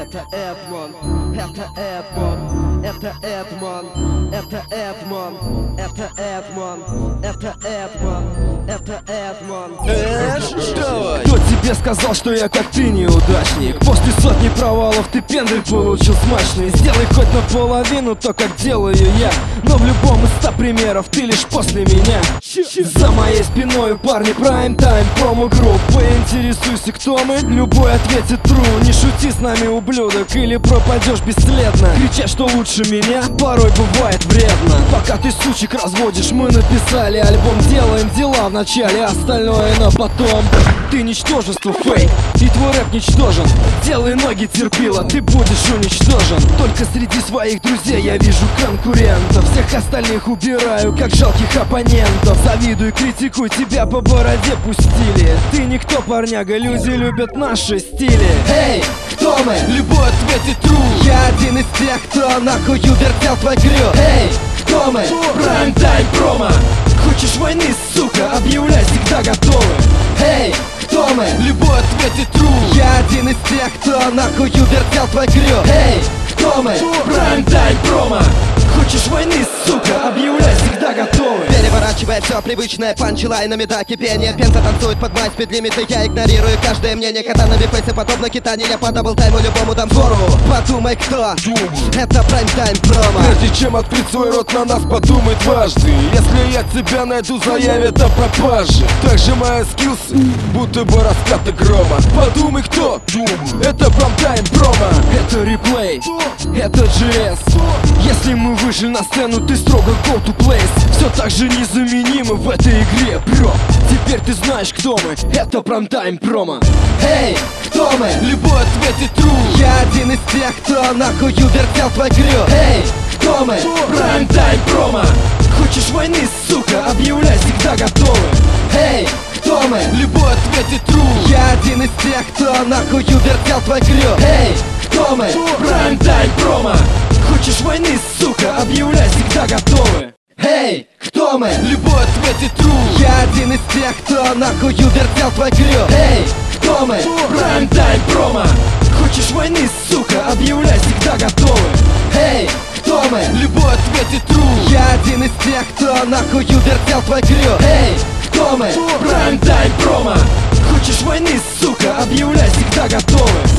Это Эдмон, это Эдмон, это Эдмон, это Эдмон, это Эдмон, это Эдмон, это Эдмон. Давай. Кто тебе сказал, что я как ты неудачник? После сотни провалов ты пендель получил смачный. Сделай хоть наполовину то, как делаю я, но в любом из 100 примеров ты лишь после меня. За моей спиной парни прайм-тайм промо-групп. Поинтересуйся, кто мы, любой ответит true. Не шути с нами, ублюдок, или пропадешь бесследно. Кричать, что лучше меня, порой бывает вредно. Пока ты сучек разводишь, мы написали альбом. Делаем дела вначале, остальное на потом. Ты ничтожество, фейк, и твой рэп ничтожен. Делай ноги, терпила, ты будешь уничтожен. Только среди своих друзей я вижу конкурентов. Всех остальных убираю, как жалких оппонентов. Завидуй, критикуй, тебя по бороде пустили. Ты никто, парняга, люди любят наши стили. Эй, кто мы? Любой ответит true. Я один из тех, кто нахуй вертел твой крю. Эй, кто мы? Прайм-тайм промо. Хочешь войны, сука, объявляй, всегда готовы. Эй, кто мы? Любой ответит true. Я один из тех, кто нахуй вертел твой крю. Эй, кто мы? Прайм-тайм промо. Хочешь войны, сука, объявляй, всегда готовы. Переворачивая все привычное панчлайнами до кипения. Пенза танцует под май спидлимиты, я игнорирую каждое мнение. Катанами фейсы подобно китане, я по даблтайму любому дам фору. Подумай, кто? Это прайм-тайм промо. Прежде чем открыть свой рот, на нас подумай дважды. Если я тебя найду, заявят о пропаже. Также мои скиллсы, будто бы раскаты грома. Подумай, кто? Это прайм-тайм промо. Это реплей, это GS. Если мы вышли на сцену, ты строго go to place. Все так же незаменимы в этой игре, бро. Теперь ты знаешь, кто мы. Это прайм-тайм промо. Эй, кто мы? Любой ответит true. Я один из тех, кто нахуй вертел твой крю. Эй, кто мы? Прайм-тайм промо. Хочешь войны, сука, объявляй, всегда готовы. Эй, кто мы? Любой ответит true. Я один из тех, кто нахуй вертел твой крю. Эй, кто мы? Прайм-тайм промо. Хочешь войны, сука, объявляй, всегда готовы. Эй, кто мы? Любой ответит true. Я один из тех, кто нахуй вертел твой крю. Эй, кто мы? Прайм-тайм промо. Хочешь войны, сука, объявляй, всегда готовы. Эй, кто мы? Любой ответит true. Я один из тех, кто нахуй вертел твой крю. Эй, кто мы? Прайм-тайм промо. Хочешь войны, сука, объявляй, всегда готовы.